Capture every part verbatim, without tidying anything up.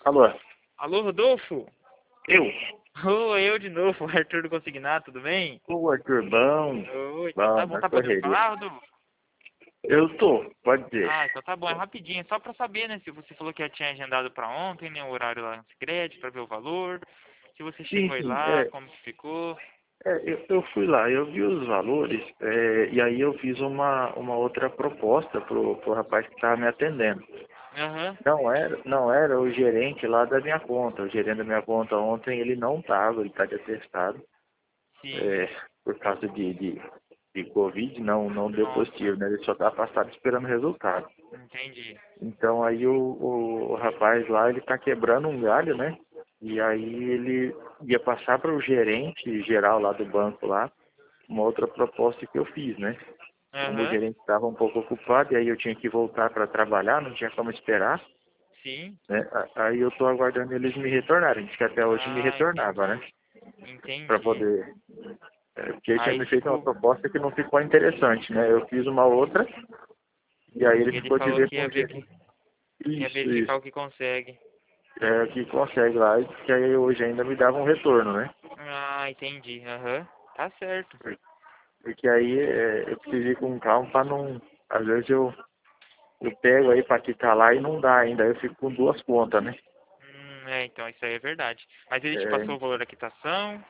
Alô? Alô, Rodolfo? Eu? Ô, eu de novo, o Arthur do Consignato, tudo bem? Ô, Arthur, bom. Oi, então Bom, tá bom, na tá podendo correria. falar, Rodolfo? Eu tô, pode dizer. Ah, então tá bom, é rapidinho, só pra saber, né, se você falou que já tinha agendado pra ontem, né, o horário lá no Sicredi, pra ver o valor, se você Sim, chegou aí sim, lá, é, como que ficou. é, eu, eu fui lá, eu vi os valores, é, e aí eu fiz uma, uma outra proposta pro, pro rapaz que estava me atendendo. Aham, Não era, não era o gerente lá da minha conta. O gerente da minha conta ontem ele não estava, ele está de atestado, sim, é, por causa de, de, de Covid, não, não deu nossa, positivo, né? Ele só está afastado esperando o resultado. entendi. Então aí o, o, o rapaz lá, ele tá quebrando um galho, né? E aí ele ia passar para o gerente geral lá do banco lá, uma outra proposta que eu fiz, né? Como o Aham, gerente estava um pouco ocupado, e aí eu tinha que voltar para trabalhar, não tinha como esperar, sim, né? A- Aí eu estou aguardando eles me retornarem, disse que até hoje me ah, retornava, né? entendi, Para entendi. poder... É, porque ele tinha Aí, me feito uma tipo, proposta que não ficou interessante, né? Eu fiz uma outra, e aí ele ele ficou de falou ver que com ia o ver gerente. que ia Isso, verificar o isso. que consegue. É, que consegue lá, e que aí hoje ainda me dava um retorno, né? Ah, entendi, aham, tá certo. Porque aí é, eu preciso ir com calma para não. Às vezes eu, eu pego aí para quitar lá e não dá ainda, aí eu fico com duas contas, né? Hum, é, então, isso aí é verdade. Mas ele te É, passou o valor da quitação?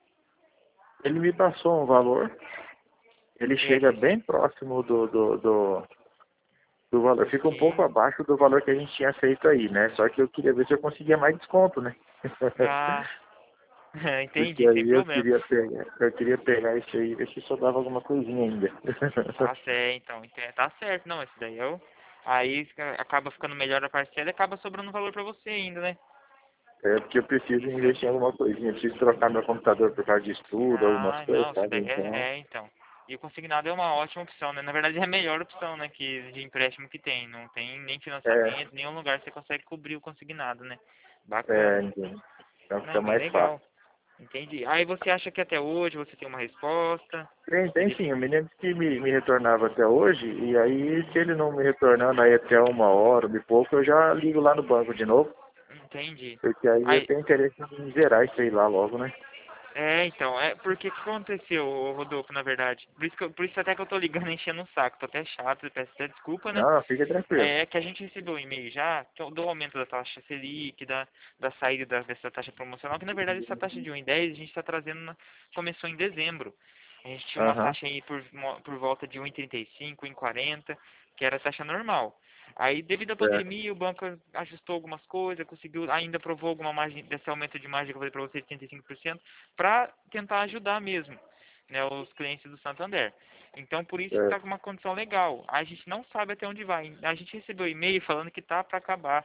ele me passou um valor, ele É, chega você... bem próximo do, do, do, do valor, fica um pouco Sim. abaixo do valor que a gente tinha feito aí, né? Só que eu queria ver se eu conseguia mais desconto, né? Ah, Porque entendi, sem aí eu problema. queria pegar, eu queria pegar isso aí e ver se só dava alguma coisinha ainda. Tá certo, então, ente- tá certo. Não, esse daí é o... Aí fica- acaba ficando melhor a parcela e acaba sobrando valor pra você ainda, né? É porque eu preciso investir em alguma coisinha, eu preciso trocar meu computador por causa de estudo, algumas Ah, coisas, não, isso sabe? daí é, Então, é, então. E o consignado é uma ótima opção, né? Na verdade é a melhor opção, né, que de empréstimo que tem. Não tem nem é, financiamento, nenhum lugar você consegue cobrir o consignado, né? é, Bacana. entendo. Então fica Não, bem mais fácil. legal. Entendi. Aí você acha que até hoje você tem uma resposta? Tem, tem Ele... sim, o menino disse que me, me retornava até hoje, e aí se ele não me retornando aí até uma hora, e pouco, eu já ligo lá no banco de novo, Entendi. porque aí eu Aí, tenho interesse em zerar isso aí lá logo, né? é, então, é porque o que aconteceu, ô, Rodolfo, na verdade? Por isso, que eu- por isso até que eu tô ligando enchendo o saco, tô até chato, peço até desculpa, né? Não, fica tranquilo. É que a gente recebeu um e-mail já que é do aumento da taxa Selic, da, da saída da, dessa taxa promocional, que na verdade essa taxa de um e dez a gente está trazendo, na, começou em dezembro. A gente tinha uma Aham, taxa aí por, mo- por volta de um e trinta e cinco, um e quarenta, que era a taxa normal. Aí, devido à certo. pandemia, o banco ajustou algumas coisas, conseguiu, ainda aprovou alguma margem, desse aumento de margem que eu falei para você, de setenta e cinco por cento, para tentar ajudar mesmo, né, os clientes do Santander. Então, por isso que está certo. com uma condição legal. A gente não sabe até onde vai. A gente recebeu e-mail falando que tá para acabar.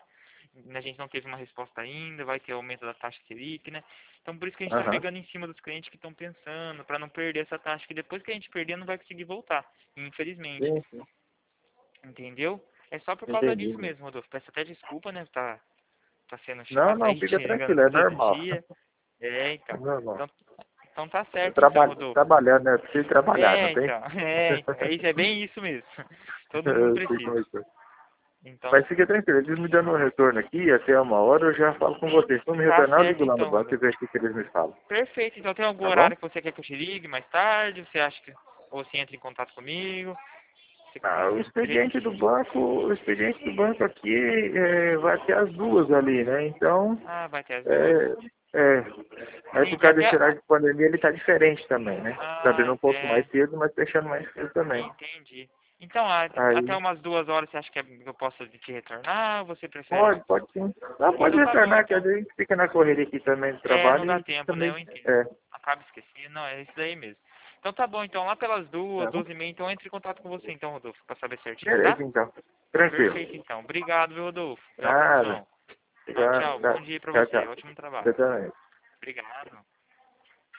A gente não teve uma resposta ainda, vai ter aumento da taxa Selic, né? Então, por isso que a gente está Aham, pegando em cima dos clientes que estão pensando, para não perder essa taxa, que depois que a gente perder, não vai conseguir voltar, infelizmente. sim, sim, Entendeu? É só por causa entendi. disso mesmo, Rodolfo. Peço até desculpa, né? Tá, tá sendo Não, chato não, aí, fica chegando tranquilo, é todo normal. dia. É, É então. normal. Então, então tá Eu certo então, trabalho, Rodolfo. trabalhando, né? Eu preciso trabalhar, não É, tem? então. É, então. É, isso, é bem isso mesmo. Todo mundo Eu sei precisa. como é que é. Então, Mas fica tranquilo, eles me dando um retorno aqui, até uma hora eu já falo com vocês. Se não me tá retornar, eu certo ligo lá no então, banco e Rodolfo. vejo o que eles me falam. Perfeito. Então tem algum Tá bom? horário que você quer que eu te ligue mais tarde? Você acha que... Ou você entra em contato comigo? Você... Ah, o do jeito expediente que... do banco, o expediente do banco aqui é, vai até as duas ali, né? Então, Ah, vai ter as duas. é, é. Aí por Entendi. causa desse Até... horário de pandemia ele tá diferente também, né? Tá Ah, abrindo um pouco mais é. cedo, mas fechando mais cedo também. Entendi. Então, a- até Aí, umas duas horas você acha que é- eu posso te retornar? Ou você prefere? pode, pode sim. Não, pode Então tá bom, retornar, que às então. vezes a gente fica na correria aqui também do É, não trabalho dá e tempo, né? também, Eu entendo. é, Acaba esquecendo. Não, é isso daí mesmo. Então tá bom, então lá pelas duas, tá bom? duas e meia, então entre em contato com você então, Rodolfo, pra saber certinho, tá? Beleza, então. Tranquilo. Perfeito, então. Obrigado, viu, Rodolfo. Um Nada. abração. Tchau, Já, tchau. já, Bom dia pra tchau, você. tchau. Ótimo trabalho. Você também. Obrigado.